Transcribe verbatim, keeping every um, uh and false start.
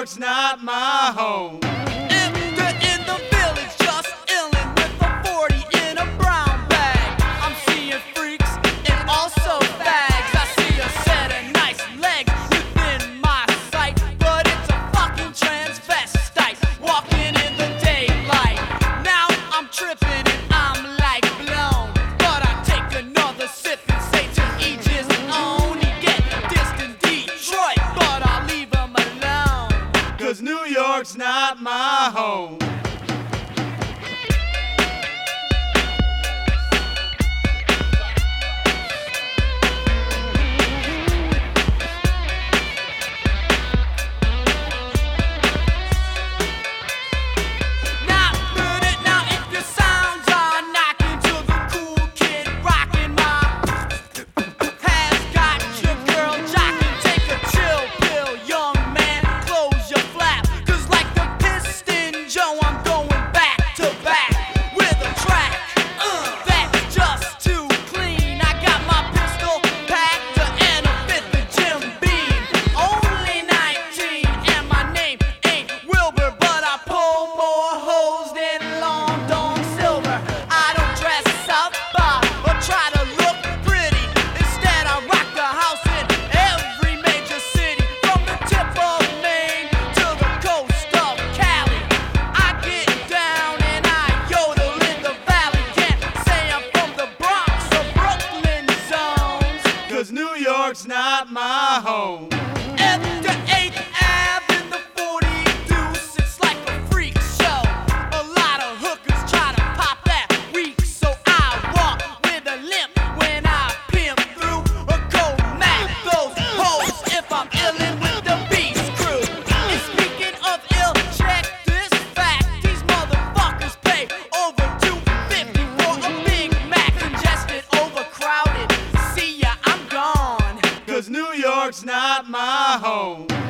York's not my home. In the, in the village, just illin' with a forty in a brown bag. I'm seeing freaks and also fags. I see a set of nice legs within my sight, but it's a fucking transvestite walking in the daylight. Now I'm tripping and I'm like blown, but I take another sip and say to each his own. He get dissed in Detroit, but I'll leave him alone. Cause New York's not my home. Now, now if your sounds are knocking to the cool kid rocking, my has got your girl jocking. Take a chill pill, young man, close your flap. Cause like the Piston Joe, I'm going back to back with a track uh, that's just too clean. I got my pistol packed and a fifth of Jim Beam. Only nineteen and my name ain't Wilbur, but I pull more hoes than Long Dawn Silver. I don't dress up uh, or try to look pretty. Instead, I rock the house in every major city, from the tip of Maine to the coast of Cali. I get down and I yodel in the valley. Can't say I'm from the Bronx or Brooklyn zones. Cause New York's not my home. At the eighth Ave in the forty deuce, it's like a freak show. A lot of hookers try to pop that weak, so I walk with a limp when I pimp through a cold Mac. Those hoes if I'm illin' with the Beast Crew. And speaking of ill, check this fact: these motherfuckers pay over two fifty for a Big Mac, congested, overcrowded. See ya, I'm gone. Cause New York's not my home.